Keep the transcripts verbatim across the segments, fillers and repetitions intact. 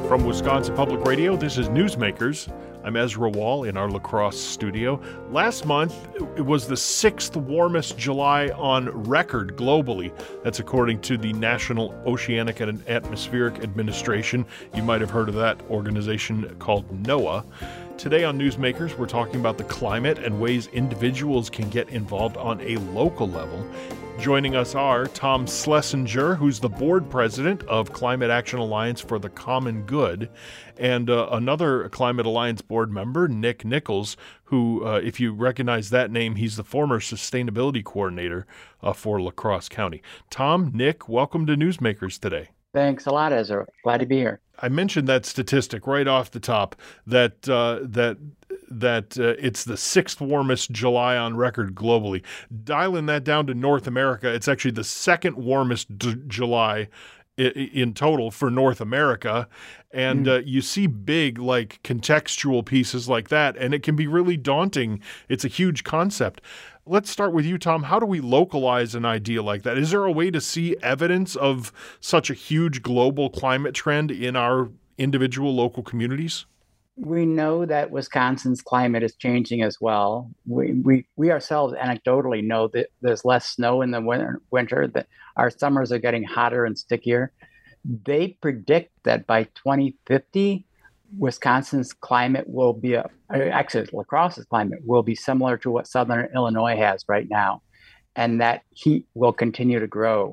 From Wisconsin Public Radio, this is Newsmakers. I'm Ezra Wall in our La Crosse studio. Last month, it was the sixth warmest July on record globally. That's according to the National Oceanic and Atmospheric Administration. You might have heard of that organization called NOAA. Today on Newsmakers, we're talking about the climate and ways individuals can get involved on a local level. Joining us are Tom Schlesinger, who's the board president of Climate Action Alliance for the Common Good, and uh, another Climate Alliance board member, Nick Nichols, who, uh, if you recognize that name, he's the former sustainability coordinator uh, for La Crosse County. Tom, Nick, welcome to Newsmakers today. Thanks a lot, Ezra. Glad to be here. I mentioned that statistic right off the top that uh, that that uh, it's the sixth warmest July on record globally. Dialing that down to North America, it's actually the second warmest d- July I- in total for North America. And mm. uh, you see big, like, contextual pieces like that, and it can be really daunting. It's a huge concept. Let's start with you, Tom. How do we localize an idea like that? Is there a way to see evidence of such a huge global climate trend in our individual local communities? We know that Wisconsin's climate is changing as well. We we, we ourselves anecdotally know that there's less snow in the winter, winter, that our summers are getting hotter and stickier. They predict that by twenty fifty, Wisconsin's climate will be, a, actually La Crosse's climate will be similar to what Southern Illinois has right now. And that heat will continue to grow.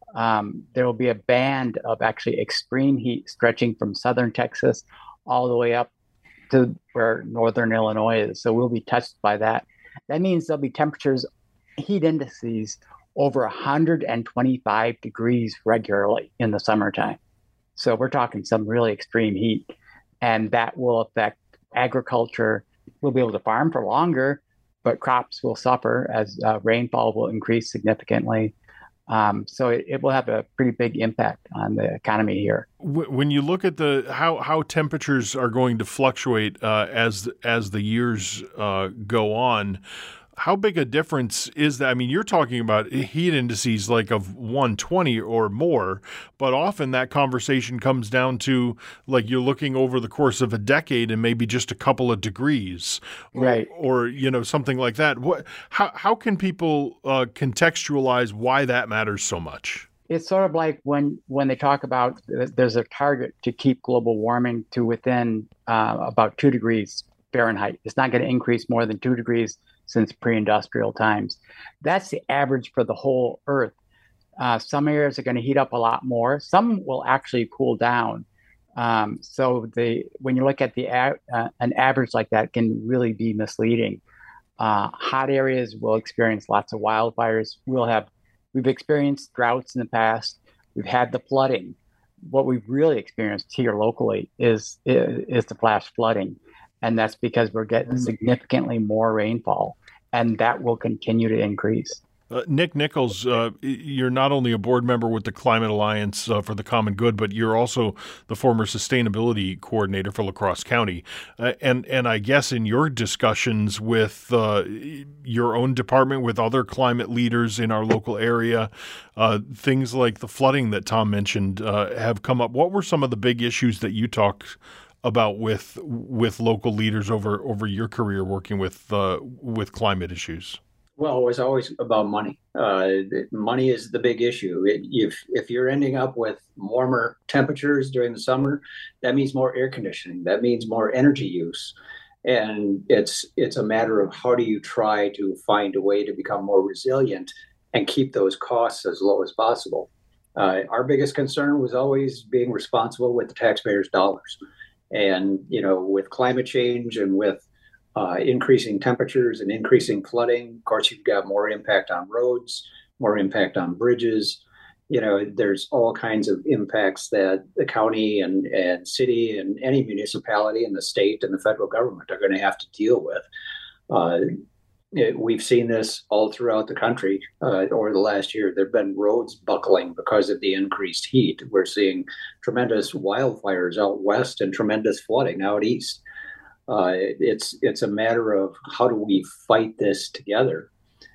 Um, there will be a band of actually extreme heat stretching from Southern Texas all the way up to where Northern Illinois is. So we'll be touched by that. That means there'll be temperatures, heat indices over one hundred twenty-five degrees regularly in the summertime. So we're talking some really extreme heat. And that will affect agriculture. We'll be able to farm for longer, but crops will suffer as uh, rainfall will increase significantly. Um, so it, it will have a pretty big impact on the economy here. When you look at the how, how temperatures are going to fluctuate uh, as as the years uh, go on, how big a difference is that? I mean, you're talking about heat indices like of one twenty or more, but often that conversation comes down to like you're looking over the course of a decade and maybe just a couple of degrees, right? Or, or you know, something like that. What? How how can people uh, contextualize why that matters so much? It's sort of like when when they talk about there's a target to keep global warming to within uh, about two degrees Fahrenheit. It's not going to increase more than two degrees since pre-industrial times. That's the average for the whole Earth. Uh, some areas are going to heat up a lot more. Some will actually cool down. Um, so the when you look at the uh, an average like that can really be misleading. Uh, hot areas will experience lots of wildfires. We'll have we've experienced droughts in the past. We've had the flooding. What we've really experienced here locally is is, is the flash flooding. And that's because we're getting significantly more rainfall, and that will continue to increase. Uh, Nick Nichols, uh, you're not only a board member with the Climate Alliance uh, for the Common Good, but you're also the former sustainability coordinator for La Crosse County. Uh, and, and I guess in your discussions with uh, your own department, with other climate leaders in our local area, uh, things like the flooding that Tom mentioned uh, have come up. What were some of the big issues that you talked about with with local leaders over over your career working with uh, with climate issues? Well, it was always about money. Uh, money is the big issue. It, if if you're ending up with warmer temperatures during the summer, that means more air conditioning. That means more energy use, and it's it's a matter of how do you try to find a way to become more resilient and keep those costs as low as possible. Uh, our biggest concern was always being responsible with the taxpayers' dollars. And, you know, with climate change and with uh, increasing temperatures and increasing flooding, of course, you've got more impact on roads, more impact on bridges. You know, there's all kinds of impacts that the county and, and city and any municipality and the state and the federal government are going to have to deal with. Uh, it, we've seen this all throughout the country uh, over the last year. There have been roads buckling because of the increased heat. We're seeing tremendous wildfires out west and tremendous flooding out east. Uh, it's it's a matter of how do we fight this together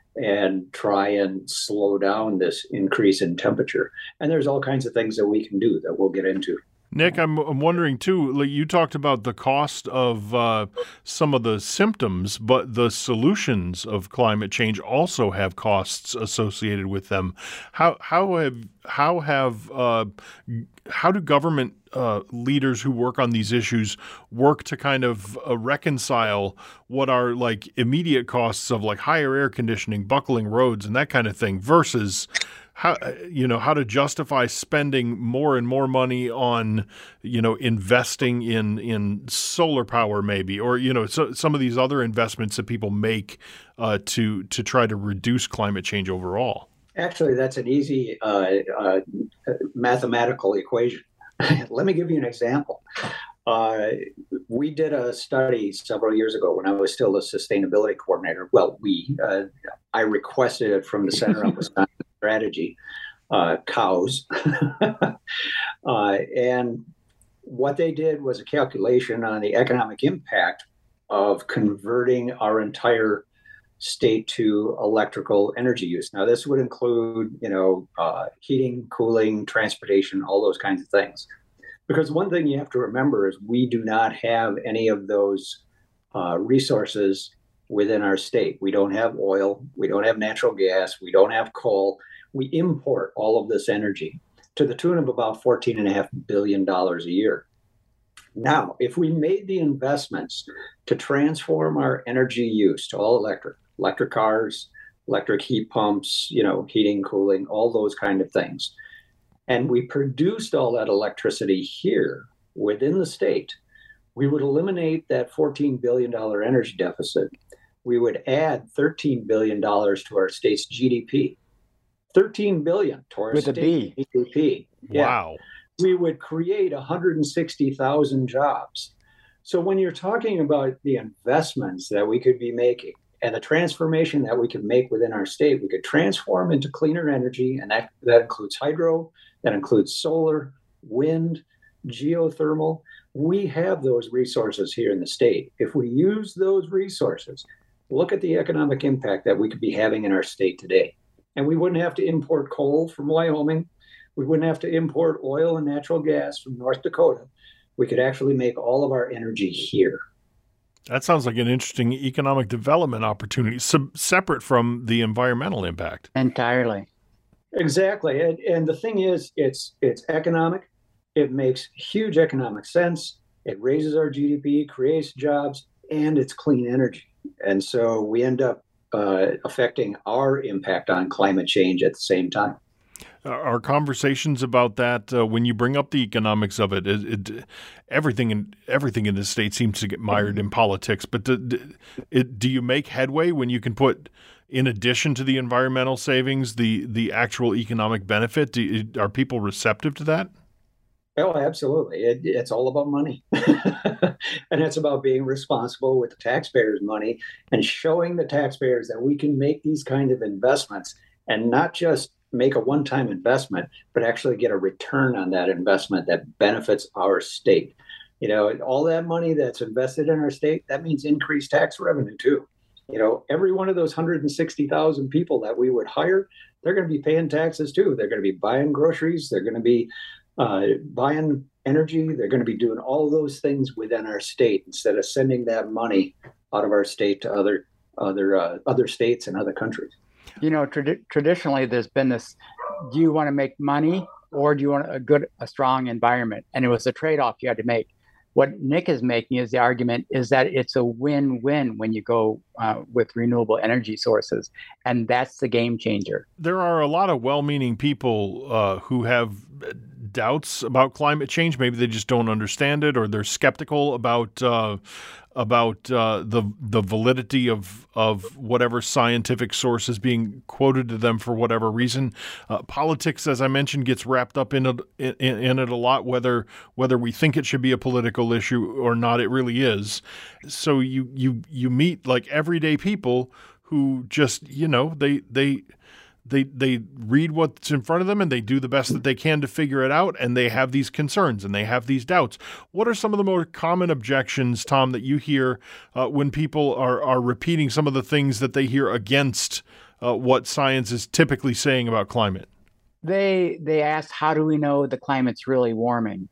and try and slow down this increase in temperature. And there's all kinds of things that we can do that we'll get into. Nick, I'm, I'm wondering too, like you talked about the cost of uh, some of the symptoms, but the solutions of climate change also have costs associated with them. How how have how have uh, how do government uh, leaders who work on these issues work to kind of uh, reconcile what are like immediate costs of like higher air conditioning, buckling roads, and that kind of thing versus how, you know, how to justify spending more and more money on, you know, investing in in solar power maybe, or, you know, so, some of these other investments that people make uh, to to try to reduce climate change overall? Actually, that's an easy uh, uh, mathematical equation. Let me give you an example. Uh, we did a study several years ago when I was still a sustainability coordinator. Well, we, uh, I requested it from the Center on Wisconsin Strategy, uh, cows. uh, and what they did was a calculation on the economic impact of converting our entire state to electrical energy use. Now, this would include, you know, uh, heating, cooling, transportation, all those kinds of things. Because one thing you have to remember is we do not have any of those uh, resources within our state. We don't have oil, we don't have natural gas, we don't have coal. We import all of this energy to the tune of about fourteen point five billion dollars a year. Now, if we made the investments to transform our energy use to all electric, electric cars, electric heat pumps, you know, heating, cooling, all those kind of things, and we produced all that electricity here within the state, we would eliminate that fourteen billion dollars energy deficit. We would add thirteen billion dollars to our state's G D P. thirteen billion dollars to our With state's a B. G D P. Yeah. Wow. We would create one hundred sixty thousand jobs. So when you're talking about the investments that we could be making and the transformation that we could make within our state, we could transform into cleaner energy, and that, that includes hydro, that includes solar, wind, geothermal. We have those resources here in the state. If we use those resources, look at the economic impact that we could be having in our state today. And we wouldn't have to import coal from Wyoming. We wouldn't have to import oil and natural gas from North Dakota. We could actually make all of our energy here. That sounds like an interesting economic development opportunity, sub- separate from the environmental impact. Entirely. Exactly. And, and the thing is, it's it's economic. It makes huge economic sense. It raises our G D P, creates jobs, and it's clean energy. And so we end up uh, affecting our impact on climate change at the same time. Our conversations about that, uh, when you bring up the economics of it, it, it everything in everything in this state seems to get mired in politics. But do, do, it, do you make headway when you can put, in addition to the environmental savings, the the actual economic benefit? Do you, are people receptive to that? Oh, absolutely. It, it's all about money. And it's about being responsible with the taxpayers' money and showing the taxpayers that we can make these kind of investments and not just make a one-time investment, but actually get a return on that investment that benefits our state. You know, all that money that's invested in our state, that means increased tax revenue too. You know, every one of those one hundred sixty thousand people that we would hire, they're going to be paying taxes too. They're going to be buying groceries. They're going to be uh, buying energy. They're going to be doing all those things within our state instead of sending that money out of our state to other other uh, other states and other countries. You know, trad- traditionally there's been this: do you want to make money or do you want a good, a strong environment? And it was a trade-off you had to make. What Nick is making is the argument is that it's a win-win when you go uh, with renewable energy sources, and that's the game changer. There are a lot of well-meaning people uh, who have doubts about climate change. Maybe they just don't understand it, or they're skeptical about uh, about uh, the the validity of of whatever scientific source is being quoted to them for whatever reason. Uh, politics, as I mentioned, gets wrapped up in it, in, in it a lot, whether whether we think it should be a political issue or not. It really is. So you you you meet like everyday people who just, you know, they they. They they read what's in front of them and they do the best that they can to figure it out, and they have these concerns and they have these doubts. What are some of the more common objections, Tom, that you hear uh, when people are, are repeating some of the things that they hear against uh, what science is typically saying about climate? They they ask, how do we know the climate's really warming?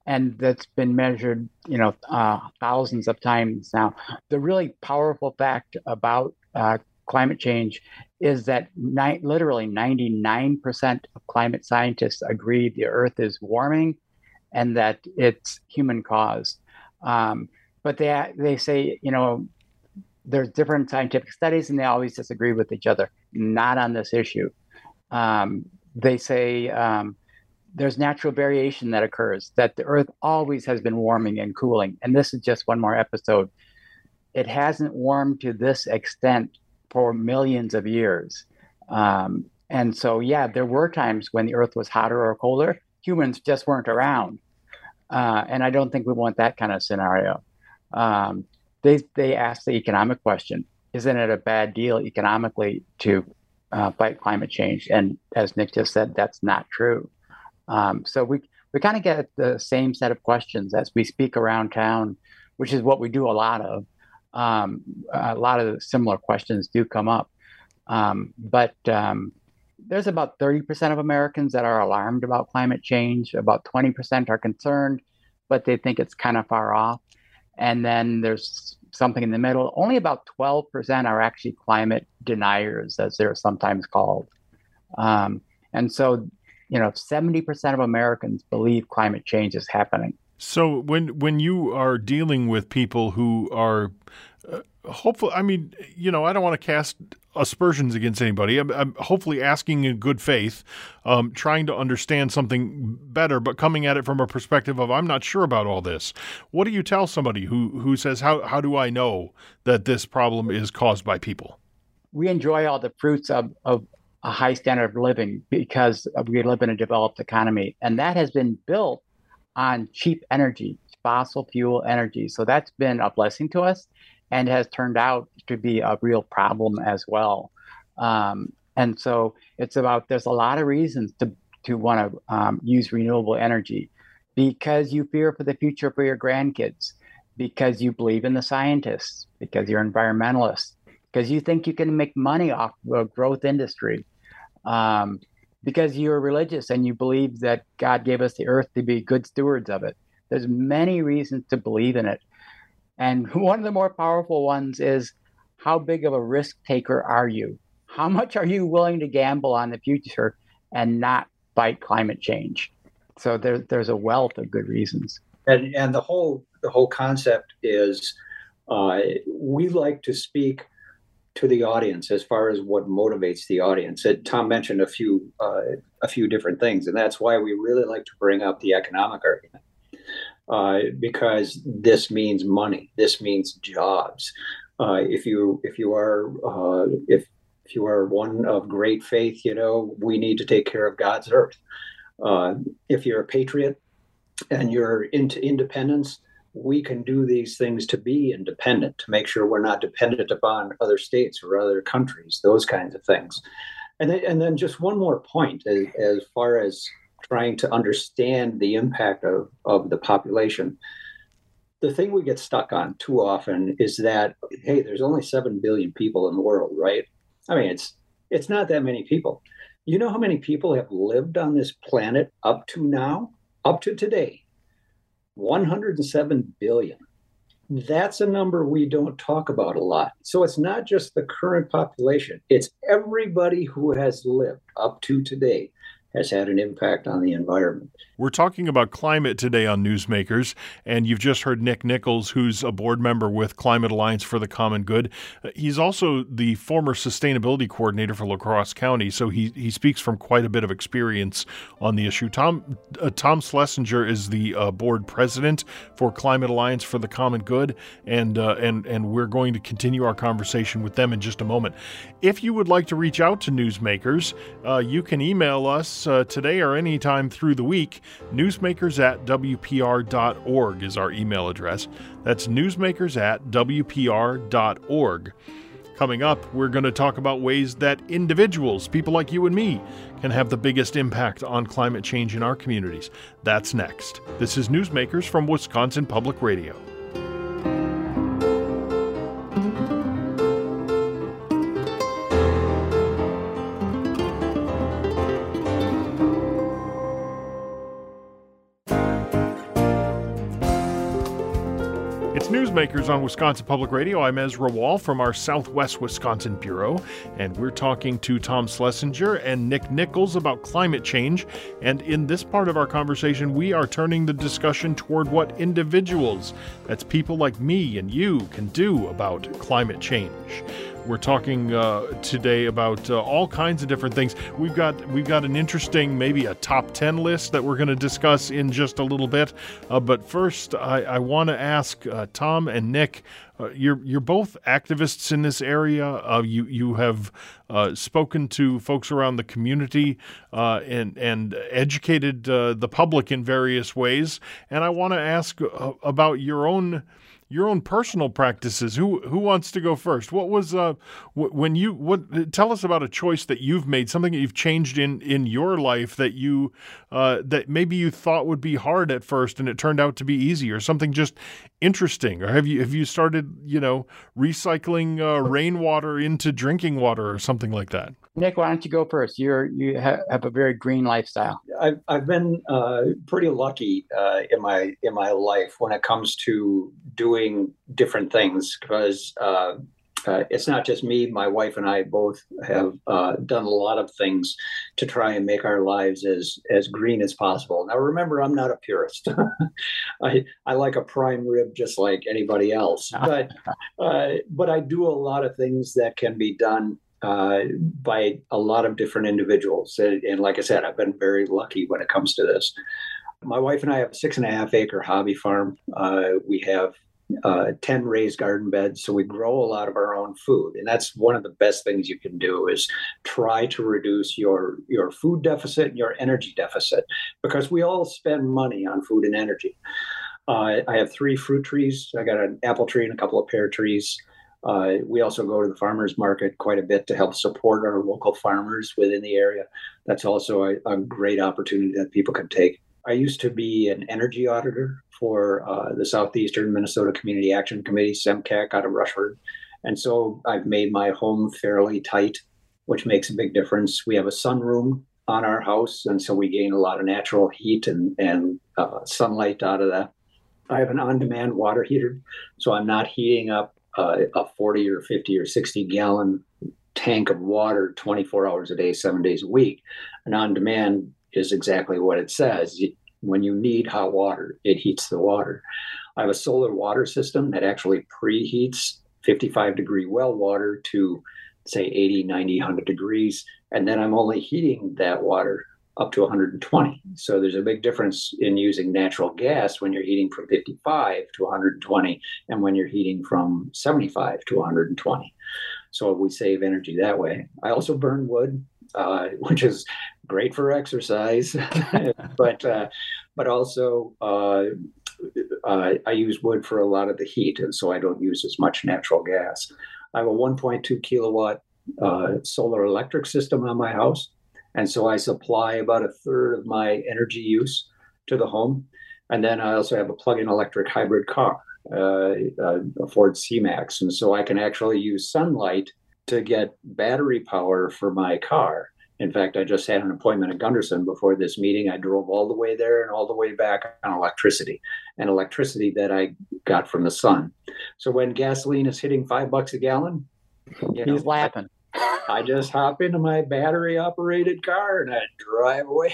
and that's been measured, you know, uh, thousands of times now. The really powerful fact about uh, climate change is that ni- literally ninety-nine percent of climate scientists agree the Earth is warming and that it's human caused. Um, but they they say, you know, there's different scientific studies and they always disagree with each other, not on this issue. Um, they say um, there's natural variation that occurs, that the Earth always has been warming and cooling. And this is just one more episode. It hasn't warmed to this extent for millions of years. Um, and so, yeah, there were times when the Earth was hotter or colder. Humans just weren't around. Uh, and I don't think we want that kind of scenario. Um, they, they asked the economic question, isn't it a bad deal economically to uh, fight climate change? And as Nick just said, that's not true. Um, so we, we kind of get the same set of questions as we speak around town, which is what we do a lot of. Um, a lot of similar questions do come up. Um, but um, there's about thirty percent of Americans that are alarmed about climate change. About twenty percent are concerned, but they think it's kind of far off. And then there's something in the middle. Only about twelve percent are actually climate deniers, as they're sometimes called. Um, and so, you know, seventy percent of Americans believe climate change is happening. So when when you are dealing with people who are uh, hopefully, I mean, you know, I don't want to cast aspersions against anybody. I'm, I'm hopefully asking in good faith, um, trying to understand something better, but coming at it from a perspective of I'm not sure about all this. What do you tell somebody who who says, how how do I know that this problem is caused by people? We enjoy all the fruits of, of a high standard of living because we live in a developed economy, and that has been built on cheap energy, fossil fuel energy. So that's been a blessing to us and has turned out to be a real problem as well. Um, and so it's about, there's a lot of reasons to, to want to um, use renewable energy because you fear for the future for your grandkids, because you believe in the scientists, because you're environmentalists, because you think you can make money off the growth industry. Um, because you're religious and you believe that God gave us the earth to be good stewards of it. There's many reasons to believe in it. And one of the more powerful ones is, how big of a risk taker are you? How much are you willing to gamble on the future and not fight climate change? So there, there's a wealth of good reasons. And and the whole the whole concept is uh, we like to speak to the audience as far as what motivates the audience. And Tom mentioned a few uh, a few different things, and that's why we really like to bring up the economic argument, uh, because this means money, this means jobs. Uh, if you if you are uh, if if you are one of great faith, you know we need to take care of God's earth. Uh, if you're a patriot and you're into independence, we can do these things to be independent, to make sure we're not dependent upon other states or other countries, those kinds of things. And then, and then just one more point as, as far as trying to understand the impact of, of the population. The thing we get stuck on too often is that, hey, there's only seven billion people in the world, right? I mean, it's it's not that many people. You know how many people have lived on this planet up to now, up to today? one hundred seven billion. That's a number we don't talk about a lot. So it's not just the current population, it's everybody who has lived up to today has had an impact on the environment. We're talking about climate today on Newsmakers, and you've just heard Nick Nichols, who's a board member with Climate Alliance for the Common Good. He's also the former sustainability coordinator for La Crosse County, so he he speaks from quite a bit of experience on the issue. Tom uh, Tom Schlesinger is the uh, board president for Climate Alliance for the Common Good, and uh, and and we're going to continue our conversation with them in just a moment. If you would like to reach out to Newsmakers, uh, you can email us uh, today or anytime through the week. Newsmakers at W P R dot org is our email address. That's newsmakers at W P R dot org. Coming up, we're going to talk about ways that individuals, people like you and me, can have the biggest impact on climate change in our communities. That's next. This is Newsmakers from Wisconsin Public Radio. It's Newsmakers on Wisconsin Public Radio. I'm Ezra Wall from our Southwest Wisconsin Bureau, and we're talking to Tom Schlesinger and Nick Nichols about climate change. And in this part of our conversation, we are turning the discussion toward what individuals, that's people like me and you, can do about climate change. We're talking uh, today about uh, all kinds of different things. We've got we've got an interesting, maybe a top ten list that we're going to discuss in just a little bit. Uh, but first, I, I want to ask uh, Tom and Nick. Uh, you're you're both activists in this area. Uh, you you have uh, spoken to folks around the community uh, and and educated uh, the public in various ways. And I want to ask uh, about your own. Your own personal practices. Who who wants to go first? What was uh when you what? Tell us about a choice that you've made, something that you've changed in, in your life that you uh, that maybe you thought would be hard at first and it turned out to be easy, or something just interesting. Or have you have you started you know recycling uh, rainwater into drinking water or something like that? Nick, why don't you go first? You're you ha- have a very green lifestyle. I've I've been uh, pretty lucky uh, in my in my life when it comes to doing different things, because uh, uh, it's not just me. My wife and I both have uh, done a lot of things to try and make our lives as as green as possible. Now, remember, I'm not a purist. I I like a prime rib just like anybody else, but uh, but I do a lot of things that can be done Uh, by a lot of different individuals. And, and like I said, I've been very lucky when it comes to this. My wife and I have a six and a half acre hobby farm. Uh, we have uh, ten raised garden beds, so we grow a lot of our own food. And that's one of the best things you can do, is try to reduce your, your food deficit and your energy deficit, because we all spend money on food and energy. Uh, I have three fruit trees. I got an apple tree and a couple of pear trees. Uh, we also go to the farmers market quite a bit to help support our local farmers within the area. That's also a, a great opportunity that people can take. I used to be an energy auditor for uh, the Southeastern Minnesota Community Action Committee, S E M C A C, out of Rushford. And so I've made my home fairly tight, which makes a big difference. We have a sunroom on our house, and so we gain a lot of natural heat and, and uh, sunlight out of that. I have an on-demand water heater, so I'm not heating up Uh, a forty or fifty or sixty gallon tank of water twenty-four hours a day, seven days a week. And on demand is exactly what it says. When you need hot water, it heats the water. I have a solar water system that actually preheats fifty-five degree well water to, say, eighty, ninety, one hundred degrees. And then I'm only heating that water up to one hundred twenty. So there's a big difference in using natural gas when you're heating from fifty-five to one hundred twenty and when you're heating from seventy-five to one hundred twenty. So we save energy that way. I also burn wood, uh, which is great for exercise, but uh, but also uh, uh, I use wood for a lot of the heat, and so I don't use as much natural gas. I have a one point two kilowatt uh, solar electric system on my house. And so I supply about a third of my energy use to the home. And then I also have a plug-in electric hybrid car, uh, a Ford C-Max. And so I can actually use sunlight to get battery power for my car. In fact, I just had an appointment at Gunderson before this meeting. I drove all the way there and all the way back on electricity, and electricity that I got from the sun. So when gasoline is hitting five bucks a gallon, you know, he's laughing. I just hop into my battery operated car and I drive away.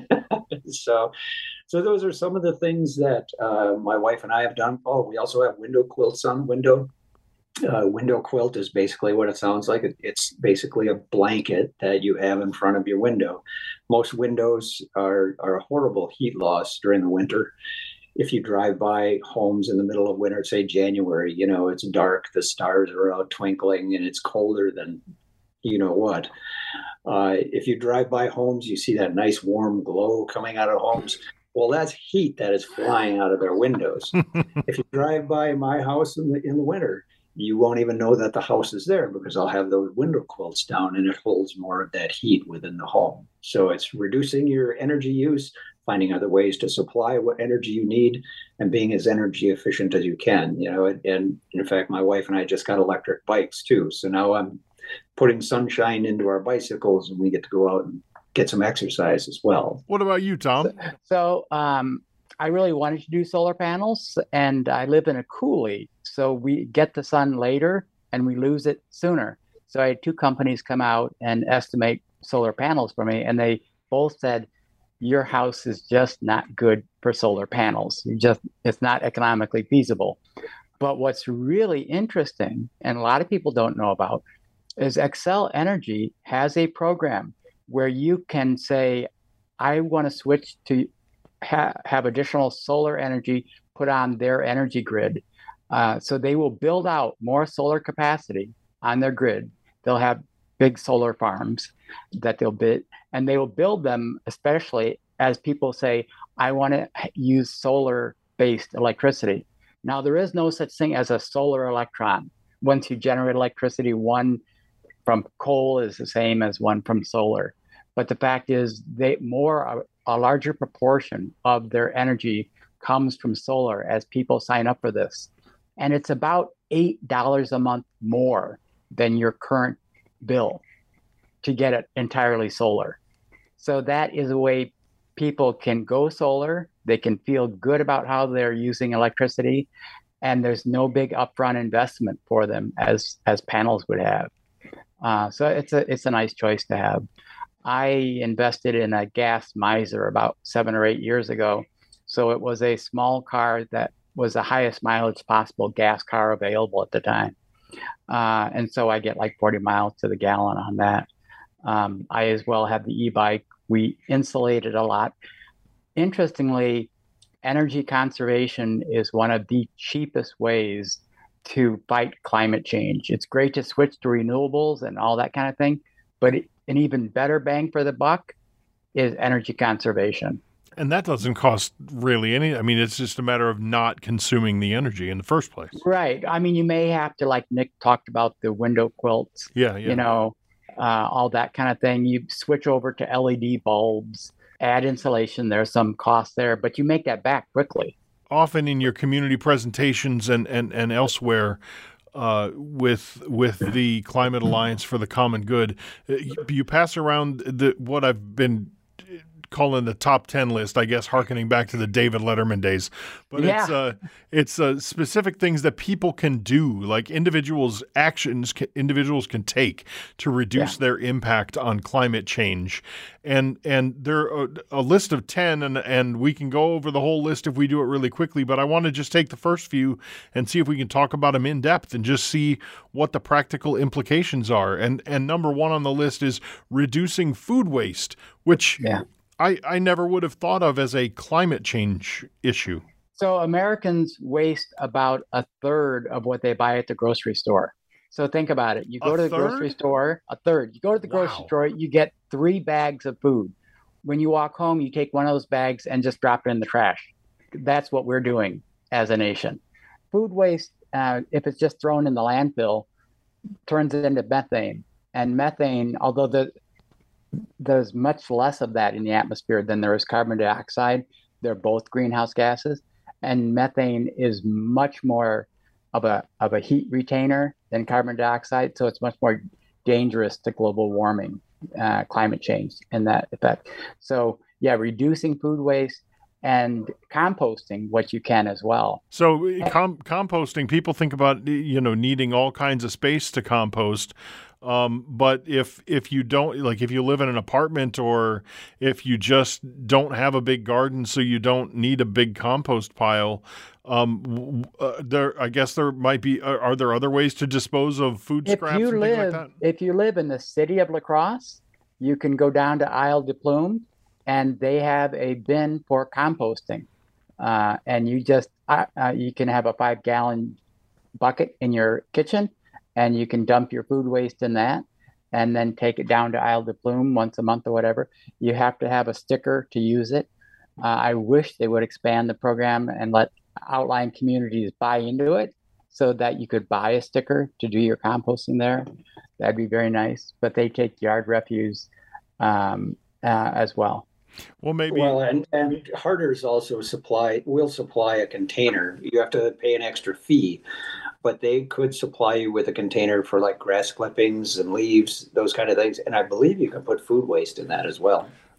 so, so those are some of the things that uh, my wife and I have done. Oh, we also have window quilts on the window. Uh, window quilt is basically what it sounds like. It's basically a blanket that you have in front of your window. Most windows are, are a horrible heat loss during the winter. If you drive by homes in the middle of winter, say January, you know, it's dark, the stars are out twinkling, and it's colder than you know what. Uh, if you drive by homes, you see that nice warm glow coming out of homes. Well, that's heat that is flying out of their windows. If you drive by my house in the in the winter, you won't even know that the house is there, because I'll have those window quilts down and it holds more of that heat within the home. So it's reducing your energy use, finding other ways to supply what energy you need, and being as energy efficient as you can. You know, and, and in fact, my wife and I just got electric bikes too. So now I'm putting sunshine into our bicycles, and we get to go out and get some exercise as well. What about you, Tom? So, so um, I really wanted to do solar panels, and I live in a coulee, so we get the sun later and we lose it sooner. So I had two companies come out and estimate solar panels for me, and they both said, your house is just not good for solar panels. You just it's not economically feasible. But what's really interesting, and a lot of people don't know about, is Xcel Energy has a program where you can say, I want to switch to ha- have additional solar energy put on their energy grid. Uh, so they will build out more solar capacity on their grid. They'll have big solar farms that they'll build, and they will build them especially as people say, I want to use solar-based electricity. Now, there is no such thing as a solar electron. Once you generate electricity, one from coal is the same as one from solar. But the fact is, they more a, a larger proportion of their energy comes from solar as people sign up for this. And it's about eight dollars a month more than your current bill to get it entirely solar. So that is a way people can go solar. They can feel good about how they're using electricity, and there's no big upfront investment for them as as panels would have. Uh, so it's a it's a nice choice to have. I invested in a gas miser about seven or eight years ago. So it was a small car that was the highest mileage possible gas car available at the time. Uh, and so I get like forty miles to the gallon on that. Um, I as well have the e-bike. We insulate it a lot. Interestingly, energy conservation is one of the cheapest ways to fight climate change. It's great to switch to renewables and all that kind of thing, but an even better bang for the buck is energy conservation. And that doesn't cost really any. I mean, it's just a matter of not consuming the energy in the first place. Right. I mean, you may have to, like Nick talked about, the window quilts. Yeah, yeah. You know, uh, all that kind of thing. You switch over to L E D bulbs, add insulation. There's some cost there, but you make that back quickly. Often in your community presentations and, and, and elsewhere, uh, with with the Climate Alliance for the Common Good, you, you pass around the what I've been calling the top ten list, I guess, hearkening back to the David Letterman days. But yeah. it's uh, it's uh, specific things that people can do, like individuals' actions can, individuals can take to reduce yeah. their impact on climate change. And and there are a list of ten, and, and we can go over the whole list if we do it really quickly. But I want to just take the first few and see if we can talk about them in depth and just see what the practical implications are. And, and number one on the list is reducing food waste, which... Yeah. I, I never would have thought of as a climate change issue. So Americans waste about a third of what they buy at the grocery store. So think about it. You go a to the third? grocery store, a third. You go to the Wow. grocery store, you get three bags of food. When you walk home, you take one of those bags and just drop it in the trash. That's what we're doing as a nation. Food waste, uh, if it's just thrown in the landfill, turns it into methane. And methane, although the there's much less of that in the atmosphere than there is carbon dioxide. They're both greenhouse gases, and methane is much more of a of a heat retainer than carbon dioxide. So it's much more dangerous to global warming, uh, climate change, and that effect. So yeah, reducing food waste and composting what you can as well. So com- composting, people think about, you know, needing all kinds of space to compost. Um, but if if you don't, like if you live in an apartment, or if you just don't have a big garden, so you don't need a big compost pile, um, uh, there I guess there might be. Are, are there other ways to dispose of food If scraps you and live, things like that? If you live in the city of La Crosse, you can go down to Isle de Plume, and they have a bin for composting, uh, and you just uh, uh, you can have a five gallon bucket in your kitchen. And you can dump your food waste in that and then take it down to Isle de Plume once a month or whatever. You have to have a sticker to use it. Uh, I wish they would expand the program and let outlying communities buy into it so that you could buy a sticker to do your composting there. That'd be very nice. But they take yard refuse um, uh, as well. Well, maybe. Well, and, and Harder's also supply, will supply a container. You have to pay an extra fee, but they could supply you with a container for like grass clippings and leaves, those kind of things. And I believe you can put food waste in that as well.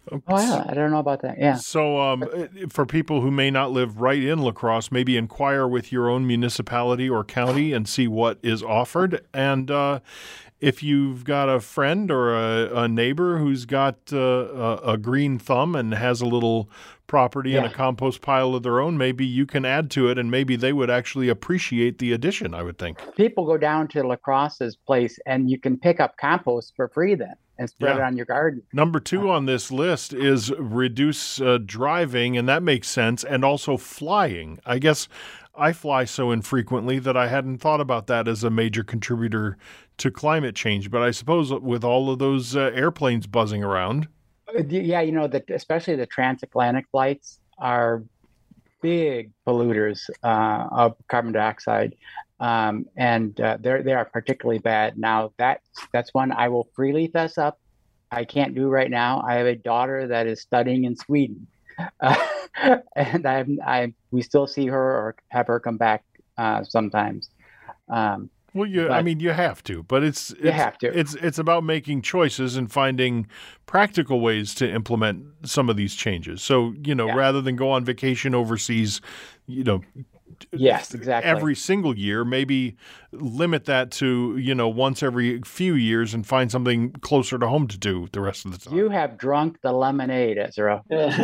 Oh, yeah. I don't know about that. Yeah. So, um, for people who may not live right in La Crosse, maybe inquire with your own municipality or county and see what is offered. And uh, if you've got a friend or a, a neighbor who's got uh, a, a green thumb and has a little property Yeah. and a compost pile of their own, maybe you can add to it, and maybe they would actually appreciate the addition, I would think. People go down to La Crosse's place, and you can pick up compost for free then and spread Yeah. it on your garden. Number two on this list is reduce uh, driving, and that makes sense, and also flying. I guess I fly so infrequently that I hadn't thought about that as a major contributor to climate change. But I suppose with all of those uh, airplanes buzzing around. Uh, Yeah, you know, that especially the transatlantic flights are big polluters uh, of carbon dioxide, um, and uh, they're they are particularly bad. Now that that's one I will freely fess up. I can't do right now. I have a daughter that is studying in Sweden, uh, and I I we still see her or have her come back uh, sometimes. Um, Well, you, I But- mean, you have to, but it's, it's You have to. It's it's about making choices and finding practical ways to implement some of these changes. So, you know, Yeah. rather than go on vacation overseas, you know, yes, exactly. every single year, maybe limit that to, you know, once every few years and find something closer to home to do the rest of the time. You have drunk the lemonade, Ezra.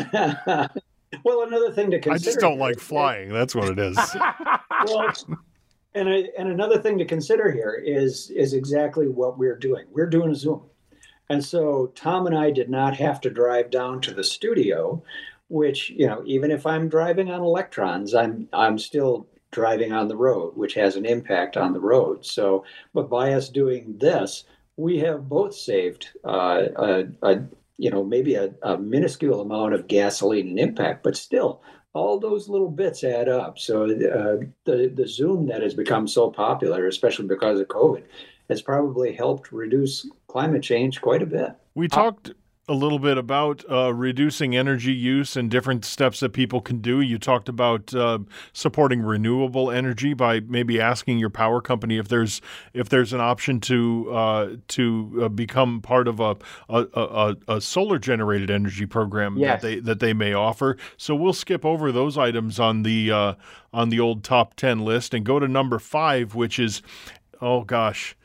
Well, another thing to consider. I just don't here like is- flying. That's what it is. Well, and I, and another thing to consider here is is exactly what we're doing. We're doing a Zoom, and so Tom and I did not have to drive down to the studio, which, you know, even if I'm driving on electrons, I'm I'm still driving on the road, which has an impact on the road. So, but by us doing this, we have both saved uh, a, a you know maybe a, a minuscule amount of gasoline and impact, but still all those little bits add up. So uh, the the Zoom that has become so popular, especially because of COVID, has probably helped reduce climate change quite a bit. We talked a little bit about uh, reducing energy use and different steps that people can do. You talked about uh, supporting renewable energy by maybe asking your power company if there's if there's an option to uh, to uh, become part of a a, a, a solar generated energy program Yes. that they that they may offer. So we'll skip over those items on the uh, on the old top ten list and go to number five, which is, oh gosh,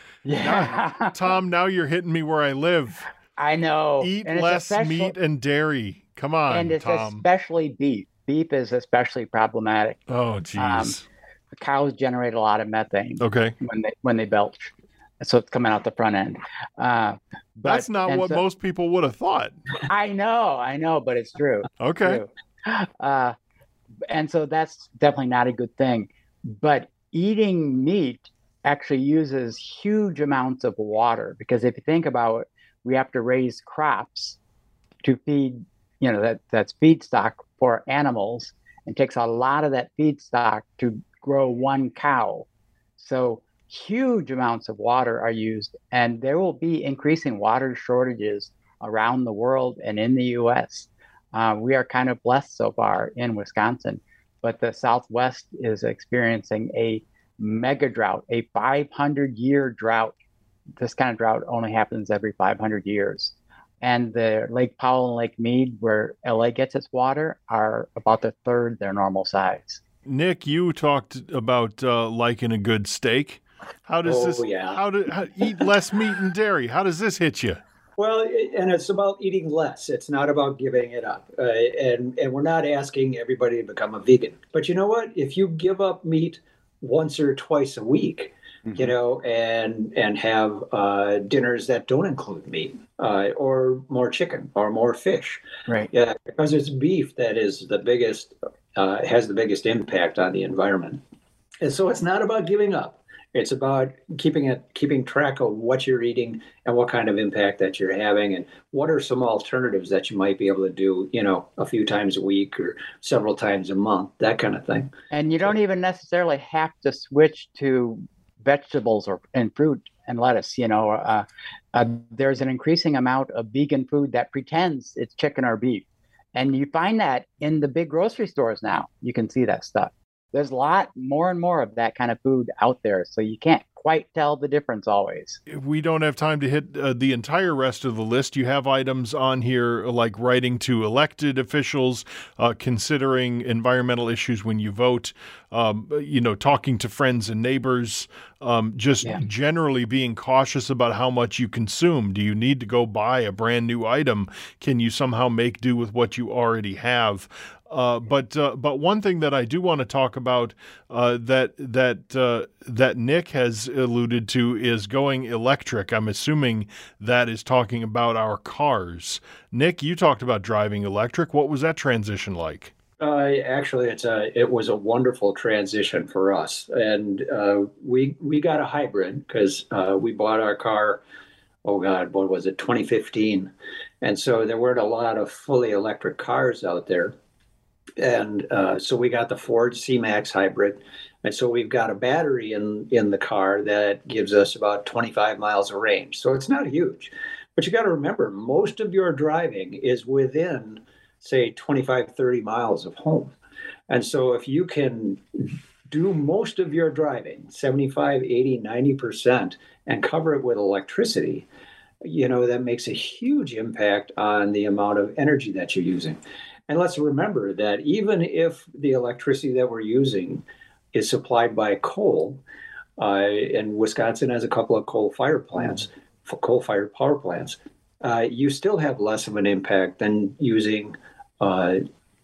Yeah. Tom, now you're hitting me where I live. I know. Eat And it's less especially- meat and dairy. Come on, and it's Tom. especially beef. Beef is especially problematic. Oh, jeez. The cows generate a lot of methane okay. when they when they belch, so it's coming out the front end. Uh, but, That's not and what so- most people would have thought. I know, I know, but it's true. Okay. True. Uh, and so that's definitely not a good thing. But eating meat actually uses huge amounts of water, because if you think about it, we have to raise crops to feed, you know, that that's feedstock for animals, and takes a lot of that feedstock to grow one cow. So huge amounts of water are used, and there will be increasing water shortages around the world and in the U S. Uh, we are kind of blessed so far in Wisconsin, but the Southwest is experiencing a mega drought, a five hundred year drought. This kind of drought only happens every five hundred years. And the Lake Powell and Lake Mead, where L A gets its water, are about a third their normal size. Nick, you talked about uh, liking a good steak. How does Oh, this? yeah. How do how, eat less meat and dairy? How does this hit you? Well, it- and it's about eating less. It's not about giving it up. Uh, and and we're not asking everybody to become a vegan. But you know what? If you give up meat once or twice a week, you know, and and have uh, dinners that don't include meat, uh, or more chicken, or more fish, Right. yeah, because it's beef that is the biggest, uh, has the biggest impact on the environment. And so it's not about giving up. It's about keeping it, keeping track of what you're eating and what kind of impact that you're having, and what are some alternatives that you might be able to do, you know, a few times a week or several times a month, that kind of thing. And you don't even necessarily have to switch to vegetables or and fruit and lettuce. You know, uh, uh, there's an increasing amount of vegan food that pretends it's chicken or beef, and you find that in the big grocery stores now. You can see that stuff. There's a lot more and more of that kind of food out there, so you can't quite tell the difference always. We don't have time to hit uh, the entire rest of the list. You have items on here like writing to elected officials, uh, considering environmental issues when you vote, um, you know, talking to friends and neighbors, um, just yeah. generally being cautious about how much you consume. Do you need to go buy a brand new item? Can you somehow make do with what you already have? Uh, but uh, but one thing that I do want to talk about uh, that that uh, that Nick has alluded to is going electric. I'm assuming that is talking about our cars. Nick, you talked about driving electric. What was that transition like? Uh, actually, it's a it was a wonderful transition for us, and uh, we we got a hybrid because uh, we bought our car. Oh God, what was it? twenty fifteen, and so there weren't a lot of fully electric cars out there. And uh, so we got the Ford C-Max hybrid. And so we've got a battery in, in the car that gives us about twenty-five miles of range. So it's not huge. But you got to remember, most of your driving is within, say, twenty-five, thirty miles of home. And so if you can do most of your driving, seventy-five, eighty, ninety percent, and cover it with electricity, you know, that makes a huge impact on the amount of energy that you're using. And let's remember that even if the electricity that we're using is supplied by coal, uh, and Wisconsin has a couple of coal-fired plants, coal-fired power plants, uh, you still have less of an impact than using uh,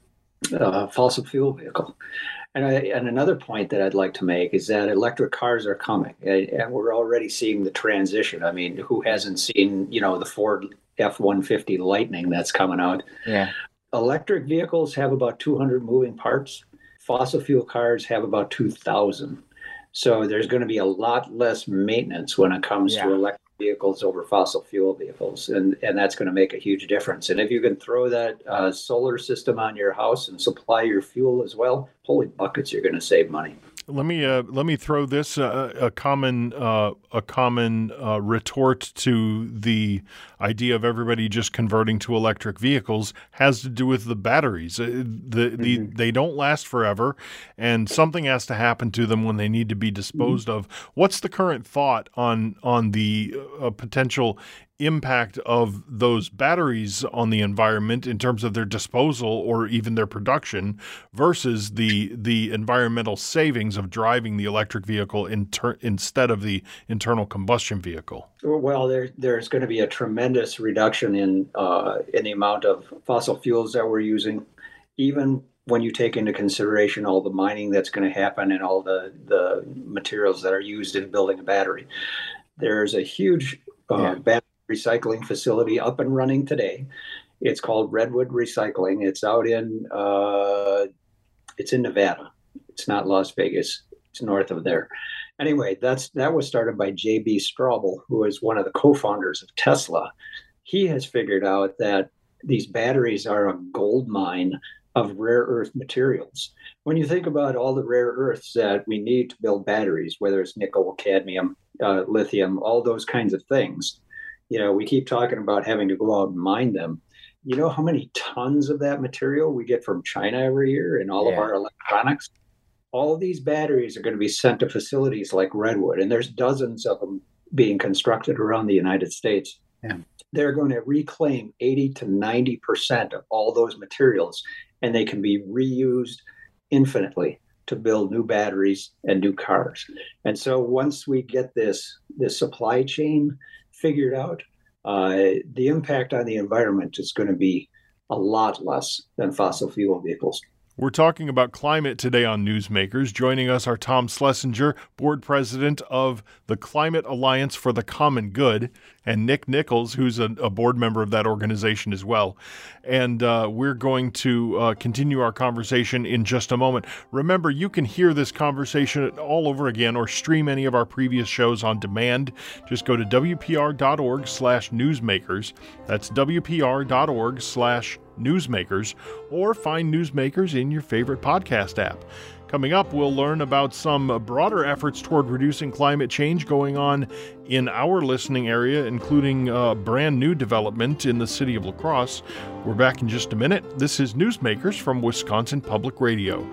a fossil fuel vehicle. And, I, and another point that I'd like to make is that electric cars are coming, and, and we're already seeing the transition. I mean, who hasn't seen, you know, the Ford F one fifty Lightning that's coming out? Yeah. Electric vehicles have about two hundred moving parts. Fossil fuel cars have about two thousand. So there's going to be a lot less maintenance when it comes yeah. to electric vehicles over fossil fuel vehicles. And, and that's going to make a huge difference. And if you can throw that uh, solar system on your house and supply your fuel as well, holy buckets, you're going to save money. Let me uh, let me throw this uh, a common uh, a common uh, retort to the idea of everybody just converting to electric vehicles has to do with the batteries. Uh, the the mm-hmm. They don't last forever, and something has to happen to them when they need to be disposed mm-hmm. of. What's the current thought on on the uh, potential impact of those batteries on the environment in terms of their disposal or even their production versus the the environmental savings of driving the electric vehicle inter- instead of the internal combustion vehicle? Well, there, there's going to be a tremendous reduction in uh, in the amount of fossil fuels that we're using, even when you take into consideration all the mining that's going to happen and all the, the materials that are used in building a battery. There's a huge uh, yeah. battery recycling facility up and running today. It's called Redwood Recycling. It's out in uh, it's in Nevada. It's not Las Vegas. It's north of there. Anyway, that's that was started by J B Straubel, who is one of the co-founders of Tesla. He has figured out that these batteries are a gold mine of rare earth materials. When you think about all the rare earths that we need to build batteries, whether it's nickel, cadmium, uh, lithium, all those kinds of things, you know, we keep talking about having to go out and mine them. You know how many tons of that material we get from China every year in all yeah. of our electronics? All of these batteries are going to be sent to facilities like Redwood, and there's dozens of them being constructed around the United States. Yeah. They're going to reclaim eighty to ninety percent of all those materials, and they can be reused infinitely to build new batteries and new cars. And so once we get this, this supply chain figured out, uh, the impact on the environment is going to be a lot less than fossil fuel vehicles. We're talking about climate today on Newsmakers. Joining us are Tom Schlesinger, board president of the Climate Alliance for the Common Good, and Nick Nichols, who's a, a board member of that organization as well. And uh, we're going to uh, continue our conversation in just a moment. Remember, you can hear this conversation all over again or stream any of our previous shows on demand. Just go to W P R dot org slash newsmakers. That's W P R dot org slash Newsmakers, or find Newsmakers in your favorite podcast app. Coming up, we'll learn about some broader efforts toward reducing climate change going on in our listening area, including a brand new development in the city of La Crosse. We're back in just a minute. This is Newsmakers from Wisconsin Public Radio.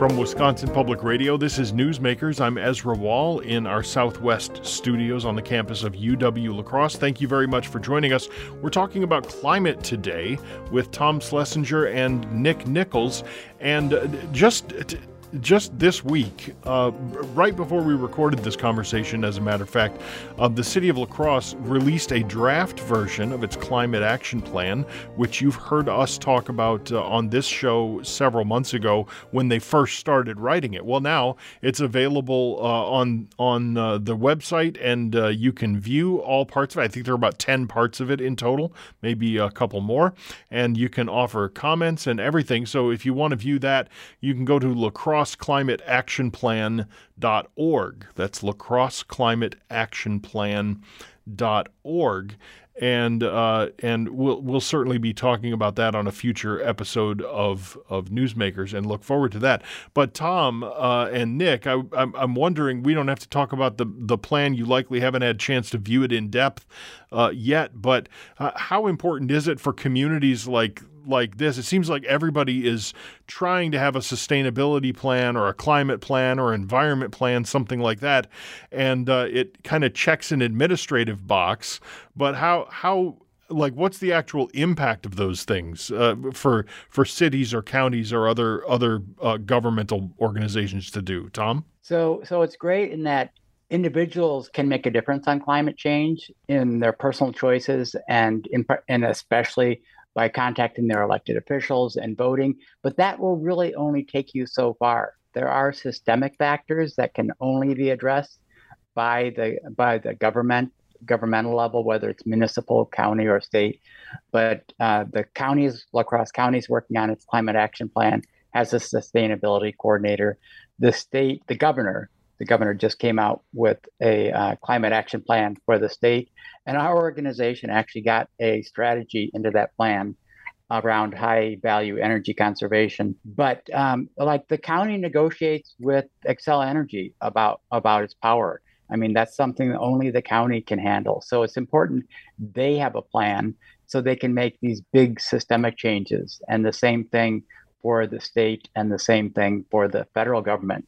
From Wisconsin Public Radio, this is Newsmakers. I'm Ezra Wall in our Southwest studios on the campus of U W La Crosse. Thank you very much for joining us. We're talking about climate today with Tom Schlesinger and Nick Nichols. And uh, just... T- Just this week, uh, right before we recorded this conversation, as a matter of fact, uh, the city of La Crosse released a draft version of its climate action plan, which you've heard us talk about uh, on this show several months ago when they first started writing it. Well, now it's available uh, on on uh, the website, and uh, you can view all parts of it. I think there are about ten parts of it in total, maybe a couple more, and you can offer comments and everything. So if you want to view that, you can go to La Crosse Climate Action Plan dot org. That's La Crosse Climate Action Plan dot org. And uh, and we'll we'll certainly be talking about that on a future episode of of Newsmakers, and look forward to that. But Tom uh, and Nick, I, I'm I'm wondering, we don't have to talk about the the plan. You likely haven't had a chance to view it in depth uh, yet. But uh, how important is it for communities like like this? It seems like everybody is trying to have a sustainability plan or a climate plan or environment plan, something like that, and uh, it kind of checks an administrative box. But how how like what's the actual impact of those things uh, for for cities or counties or other other uh, governmental organizations to do? Tom? So so it's great in that individuals can make a difference on climate change in their personal choices, and in, and especially by contacting their elected officials and voting. But that will really only take you so far. There are systemic factors that can only be addressed by the by the government, governmental level, whether it's municipal, county, or state. But uh, the counties, La Crosse County is working on its climate action plan, has a sustainability coordinator. The state, the governor, the governor just came out with a uh, climate action plan for the state. And our organization actually got a strategy into that plan around high value energy conservation. But um, like the county negotiates with Xcel Energy about, about its power. I mean, that's something that only the county can handle. So it's important they have a plan so they can make these big systemic changes. And the same thing for the state, and the same thing for the federal government.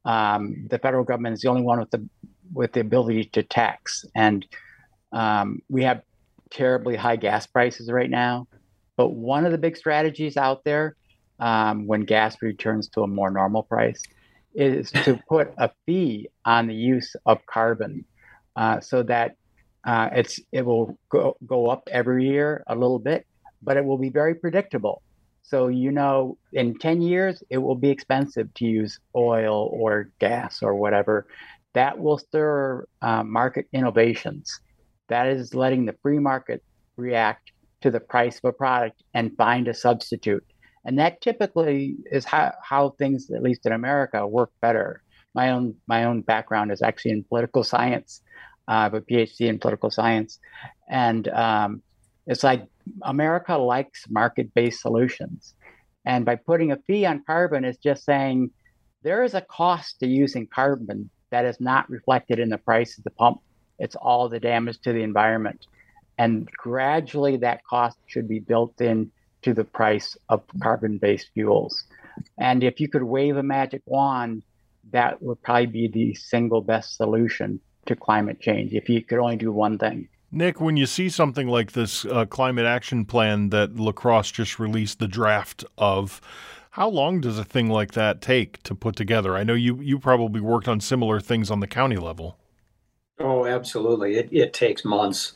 Um, the federal government is the only one with the with the ability to tax. And um, we have terribly high gas prices right now. But one of the big strategies out there um, when gas returns to a more normal price is to put a fee on the use of carbon uh, so that uh, it's it will go, go up every year a little bit, but it will be very predictable. So, you know, in ten years, it will be expensive to use oil or gas or whatever. That will stir uh, market innovations. That is letting the free market react to the price of a product and find a substitute. And that typically is how, how things, at least in America, work better. My own my own background is actually in political science. I have a P H D in political science. And um, it's like America likes market-based solutions. And by putting a fee on carbon, it's just saying there is a cost to using carbon that is not reflected in the price of the pump. It's all the damage to the environment. And gradually that cost should be built in to the price of carbon-based fuels. And if you could wave a magic wand, that would probably be the single best solution to climate change, if you could only do one thing. Nick, when you see something like this uh, climate action plan that La Crosse just released the draft of, how long does a thing like that take to put together? I know you, you probably worked on similar things on the county level. Oh, absolutely. It it takes months.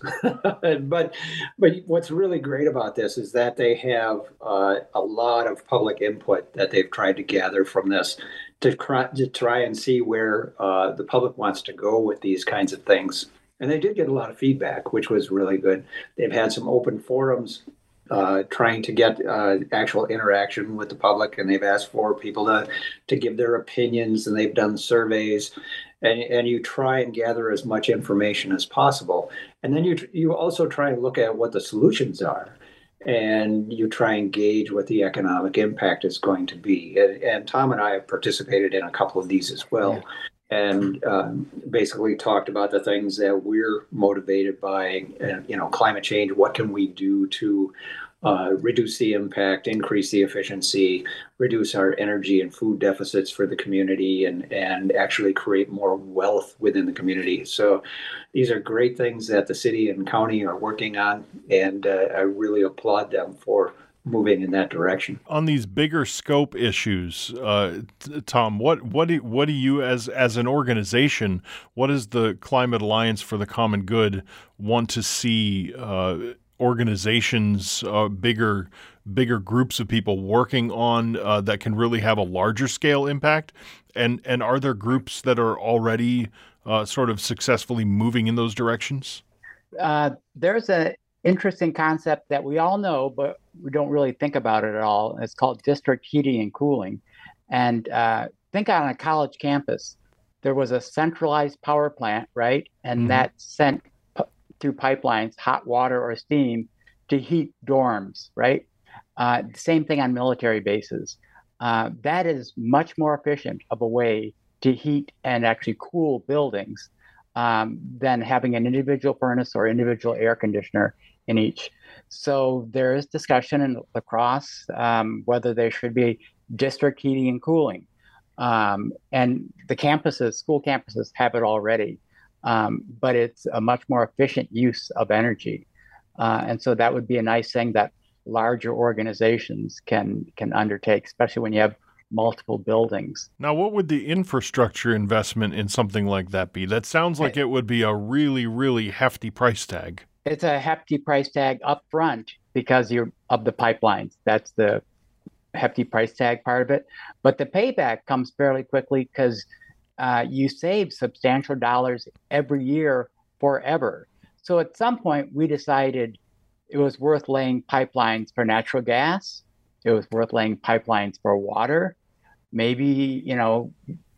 but but what's really great about this is that they have uh, a lot of public input that they've tried to gather from this to try, to try and see where uh, the public wants to go with these kinds of things. And they did get a lot of feedback, which was really good. They've had some open forums uh, trying to get uh, actual interaction with the public, and they've asked for people to, to give their opinions, and they've done surveys. And, and you try and gather as much information as possible. And then you you also try and look at what the solutions are. And you try and gauge what the economic impact is going to be. And, and Tom and I have participated in a couple of these as well. Yeah. And um, basically talked about the things that we're motivated by, uh, you know, climate change. What can we do to uh, reduce the impact, increase the efficiency, reduce our energy and food deficits for the community, and, and actually create more wealth within the community. So these are great things that the city and county are working on, and uh, I really applaud them for moving in that direction. On these bigger scope issues, uh, Tom, what what do what do you as as an organization, what does the Climate Alliance for the Common Good want to see uh, organizations, uh, bigger bigger groups of people working on uh, that can really have a larger scale impact? And and are there groups that are already uh, sort of successfully moving in those directions? Uh, there's an interesting concept that we all know, but we don't really think about it at all. It's called district heating and cooling. And uh, think on a college campus, there was a centralized power plant, right? And mm-hmm. that sent p- through pipelines hot water or steam to heat dorms, right? Uh, same thing on military bases. Uh, that is much more efficient of a way to heat and actually cool buildings um, than having an individual furnace or individual air conditioner in each. So there is discussion in La Crosse um, whether there should be district heating and cooling. Um, and the campuses, school campuses have it already, um, but it's a much more efficient use of energy. Uh, and so that would be a nice thing that larger organizations can can undertake, especially when you have multiple buildings. Now, what would the infrastructure investment in something like that be? That sounds like it would be a really, really hefty price tag. It's a hefty price tag up front because you're of the pipelines. That's the hefty price tag part of it. But the payback comes fairly quickly because uh, you save substantial dollars every year forever. So at some point, we decided it was worth laying pipelines for natural gas. It was worth laying pipelines for water. Maybe, you know,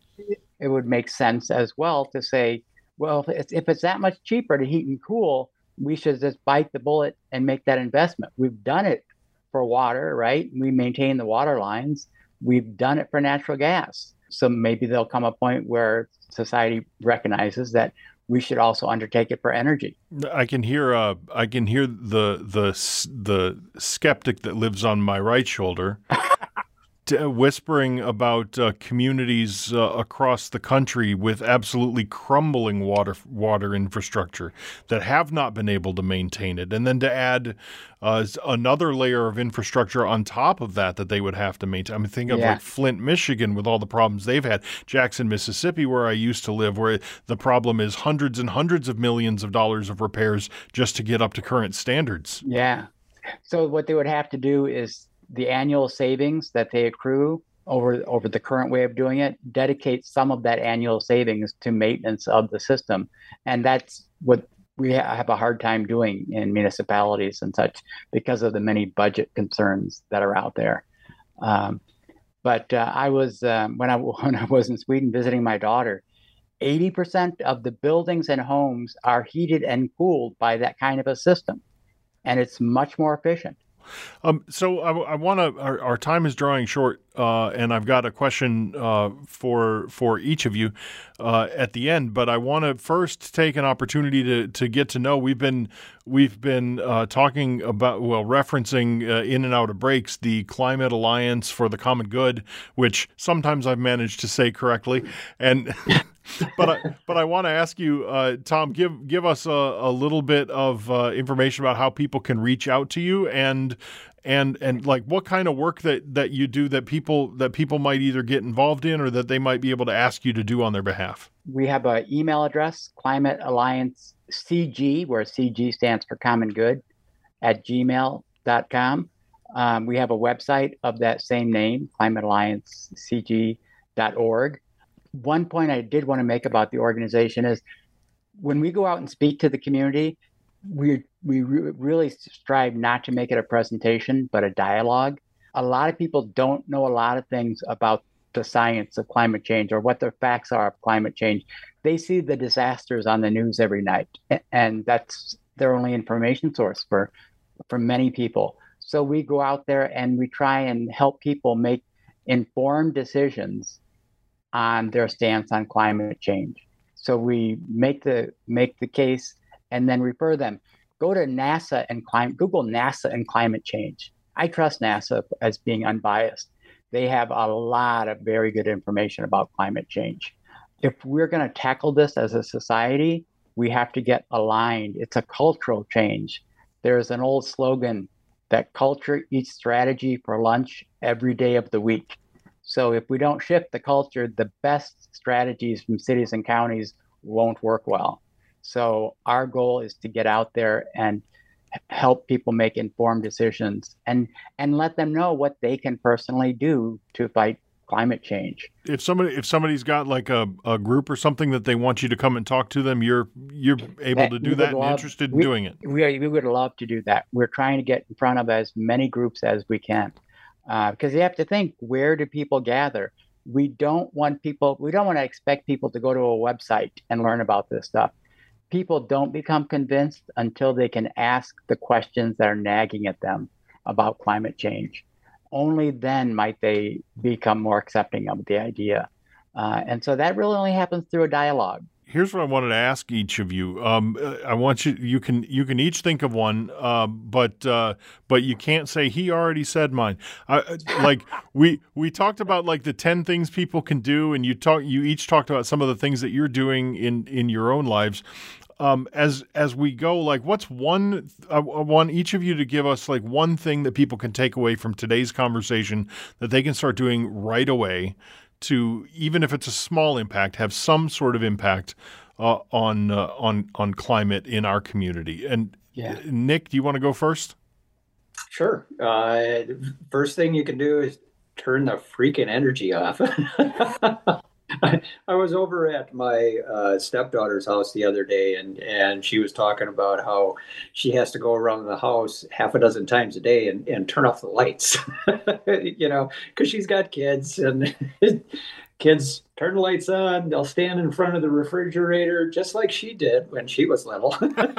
it would make sense as well to say, well, if it's, if it's that much cheaper to heat and cool, we should just bite the bullet and make that investment. We've done it for water, right? We maintain the water lines. We've done it for natural gas. So maybe there'll come a point where society recognizes that we should also undertake it for energy. I can hear uh, I can hear the the the skeptic that lives on my right shoulder t- whispering about uh, communities uh, across the country with absolutely crumbling water water infrastructure that have not been able to maintain it, and then to add uh, another layer of infrastructure on top of that that they would have to maintain. I mean, think of yeah. like Flint, Michigan, with all the problems they've had. Jackson, Mississippi, where I used to live, where the problem is hundreds and hundreds of millions of dollars of repairs just to get up to current standards. Yeah. So what they would have to do is the annual savings that they accrue over over the current way of doing it, dedicate some of that annual savings to maintenance of the system. And that's what we have a hard time doing in municipalities and such because of the many budget concerns that are out there. Um, but uh, I was, um, when I when I was in Sweden visiting my daughter, eighty percent of the buildings and homes are heated and cooled by that kind of a system. And it's much more efficient. Um, so I, I want to. Our, our time is drawing short, uh, and I've got a question uh, for for each of you uh, at the end. But I want to first take an opportunity to to get to know. We've been we've been uh, talking about well, referencing uh, in and out of breaks the Climate Alliance for the Common Good, which sometimes I've managed to say correctly, and. but I, but I want to ask you, uh, Tom, give give us a, a little bit of uh, information about how people can reach out to you and and and like what kind of work that, that you do that people that people might either get involved in or that they might be able to ask you to do on their behalf. We have an email address, Climate Alliance C G, where C G stands for Common Good, at gmail dot com. Um, we have a website of that same name, climate alliance c g dot org. One point I did want to make about the organization is when we go out and speak to the community, we we re- really strive not to make it a presentation, but a dialogue. A lot of people don't know a lot of things about the science of climate change or what the facts are of climate change. They see the disasters on the news every night, and that's their only information source for, for many people. So we go out there and we try and help people make informed decisions on their stance on climate change. So we make the make the case and then refer them. go to NASA and climate, Google NASA and climate change. I trust NASA as being unbiased. They have a lot of very good information about climate change. If we're going to tackle this as a society, we have to get aligned. It's a cultural change. There's an old slogan that culture eats strategy for lunch every day of the week. So if we don't shift the culture, the best strategies from cities and counties won't work well. So our goal is to get out there and help people make informed decisions and, and let them know what they can personally do to fight climate change. If somebody if somebody's got like a, a group or something that they want you to come and talk to them, you're you're able to do that and love, interested in we, doing it. We, we would love to do that. We're trying to get in front of as many groups as we can. Uh, because you have to think, where do people gather? We don't want people, we don't want to expect people to go to a website and learn about this stuff. People don't become convinced until they can ask the questions that are nagging at them about climate change. Only then might they become more accepting of the idea. Uh, and so that really only happens through a dialogue. Here's what I wanted to ask each of you. Um, I want you you can you can each think of one, uh, but uh, but you can't say he already said mine. I, like we we talked about like the ten things people can do, and you talk you each talked about some of the things that you're doing in, in your own lives. Um, as as we go, like what's one I want each of you to give us like one thing that people can take away from today's conversation that they can start doing right away, to, even if it's a small impact, have some sort of impact uh, on uh, on on climate in our community. And yeah. Nick, do you want to go first? Sure. Uh, first thing you can do is turn the freaking energy off. I, I was over at my uh, stepdaughter's house the other day, and, and she was talking about how she has to go around the house half a dozen times a day and, and turn off the lights, you know, because she's got kids, and kids turn the lights on. They'll stand in front of the refrigerator just like she did when she was little,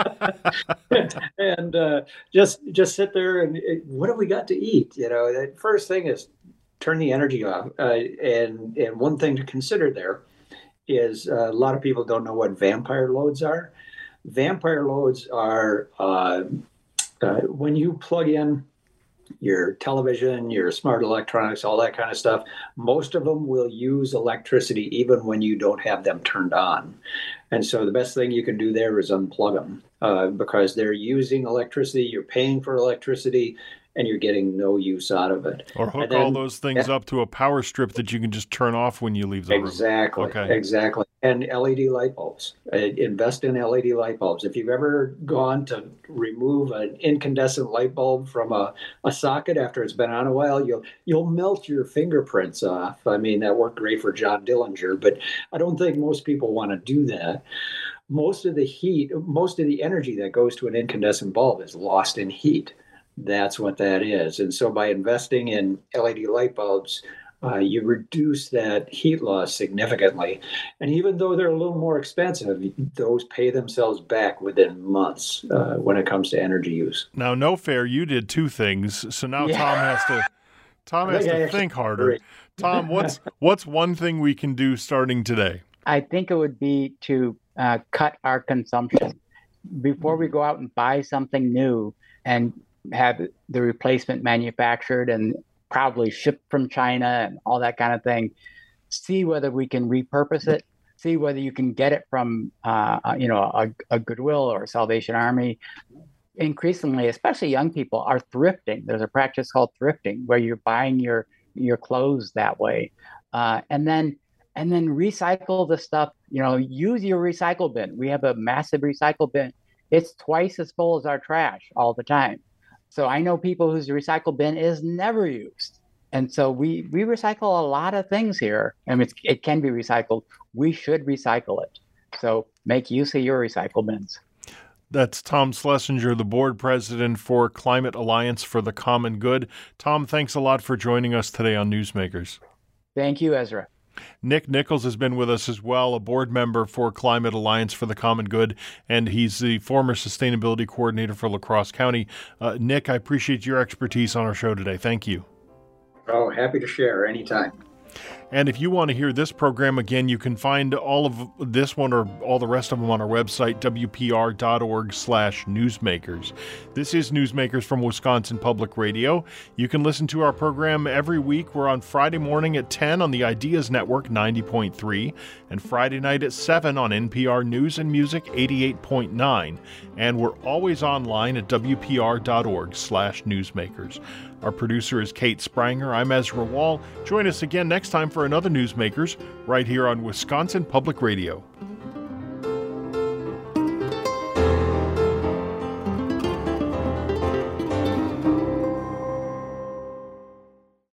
and uh, just just sit there and what have we got to eat? You know, the first thing is turn the energy off. Uh, and and one thing to consider there is uh, a lot of people don't know what vampire loads are. Vampire loads are uh, uh, when you plug in your television, your smart electronics, all that kind of stuff, most of them will use electricity even when you don't have them turned on. And so the best thing you can do there is unplug them uh, because they're using electricity, you're paying for electricity, and you're getting no use out of it. Or hook then, all those things yeah. up to a power strip that you can just turn off when you leave the exactly, room. Okay. Exactly. And L E D light bulbs. Uh, invest in L E D light bulbs. If you've ever gone to remove an incandescent light bulb from a, a socket after it's been on a while, you'll you'll melt your fingerprints off. I mean, that worked great for John Dillinger, but I don't think most people want to do that. Most of the heat, most of the energy that goes to an incandescent bulb is lost in heat. That's what that is. And so by investing in L E D light bulbs, uh, you reduce that heat loss significantly. And even though they're a little more expensive, those pay themselves back within months uh, when it comes to energy use. Now, no fair, you did two things. So now yeah. Tom has to Tom has to think harder. Tom, what's what's one thing we can do starting today? I think it would be to uh, cut our consumption. Before we go out and buy something new and have the replacement manufactured and probably shipped from China and all that kind of thing, see whether we can repurpose it, see whether you can get it from, uh, you know, a, a Goodwill or a Salvation Army. Increasingly, especially young people, are thrifting. There's a practice called thrifting where you're buying your your clothes that way, uh, and then and then recycle the stuff. You know, use your recycle bin. We have a massive recycle bin. It's twice as full as our trash all the time. So I know people whose recycle bin is never used. And so we, we recycle a lot of things here. and it's, it can be recycled. We should recycle it. So make use of your recycle bins. That's Tom Schlesinger, the board president for Climate Alliance for the Common Good. Tom, thanks a lot for joining us today on Newsmakers. Thank you, Ezra. Nick Nichols has been with us as well, a board member for Climate Alliance for the Common Good, and he's the former sustainability coordinator for La Crosse County. Uh, Nick, I appreciate your expertise on our show today. Thank you. Oh, happy to share anytime. And if you want to hear this program again, you can find all of this one or all the rest of them on our website, w p r dot org slash newsmakers. This is Newsmakers from Wisconsin Public Radio. You can listen to our program every week. We're on Friday morning at ten on the Ideas Network ninety point three and Friday night at seven on N P R News and Music eighty-eight point nine. And we're always online at w p r dot org slash newsmakers. Our producer is Kate Spranger. I'm Ezra Wall. Join us again next time for another Newsmakers right here on Wisconsin Public Radio.